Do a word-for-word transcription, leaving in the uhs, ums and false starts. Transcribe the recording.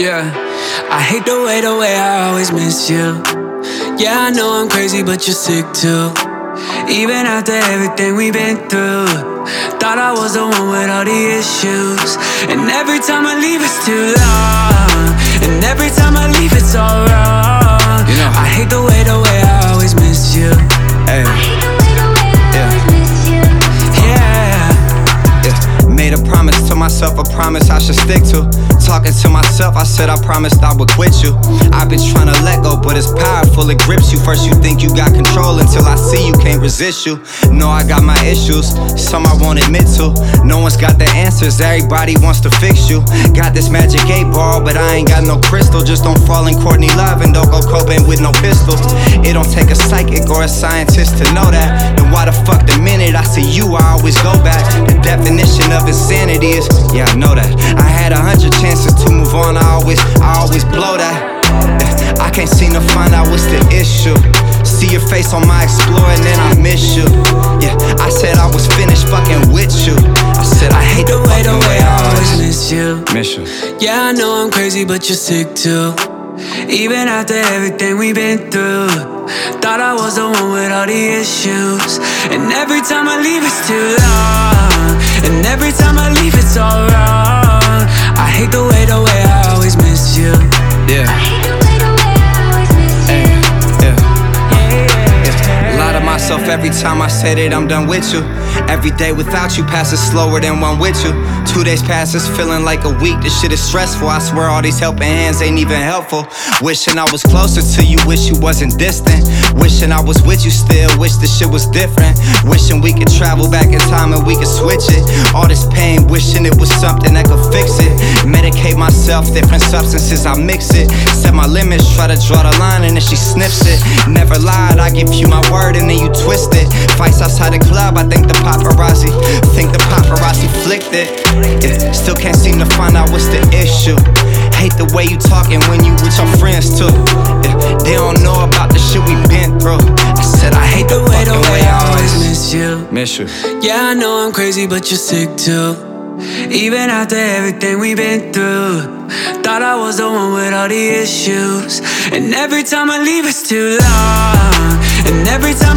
Yeah, I hate the way, the way I always miss you. Yeah, I know I'm crazy, but you're sick too. Even after everything we've been through, thought I was the one with all the issues. And every time I leave it's too long, and every time I leave it's all wrong. You know, I hate the way, the way I always miss you. Hey. I hate the way, the way I yeah. always miss you. Yeah. Yeah. Made a promise to myself, a promise I should stick to. Talking to myself, I said I promised I would quit you. I've been trying to let go, but it's powerful, it grips you. First you think you got control until I see you can't resist you. Know I got my issues, some I won't admit to. No one's got the answers, everybody wants to fix you. Got this magic eight ball, but I ain't got no crystal. Just don't fall in Courtney Love and don't go Cobain with no pistol. It don't take a psychic or a scientist to know that. Then why the fuck the minute I see you, I always go back? The definition of insanity is, yeah, I know that. I had a hundred chances to move on, I always, I always blow that. I can't seem to find out what's the issue. See your face on my Explorer and then I miss you. Yeah, I said I was finished fucking with you. I said I hate the way, the way I always miss you. Miss you. Yeah, I know I'm crazy, but you're sick too. Even after everything we've been through, thought I was the one with all the issues. And every time I leave it's too long, and every time I leave it's all wrong. I hate the way, the way I always miss you. Yeah. I hate the way, the way I always miss you. Hey, yeah. Yeah. Yeah. Lie to myself every time I say that I'm done with you. Every day without you passes slower than one with you. Two days passes feeling like a week. This shit is stressful. I swear all these helping hands ain't even helpful. Wishing I was closer to you, wish you wasn't distant. Wishing I was with you still, wish this shit was different. Wishing we could travel back in time and we could switch it. All this pain, wishing it was something that could fix it. Medicate myself, different substances, I mix it. Set my limits, try to draw the line and then she snips it. Never lied, I give you my word and then you twist it. Fights outside the club, I think the paparazzi Think the paparazzi flicked it. Yeah, still can't seem to find out what's the issue. Hate the way you talking when you with your friends too. Yeah, they don't know about the shit we been through. I said I hate the, the way, fucking the way, way I I always miss you. Miss you. Yeah, I know I'm crazy, but you're sick too. Even after everything we've been through, thought I was the one with all the issues. And every time I leave it's too long, and every time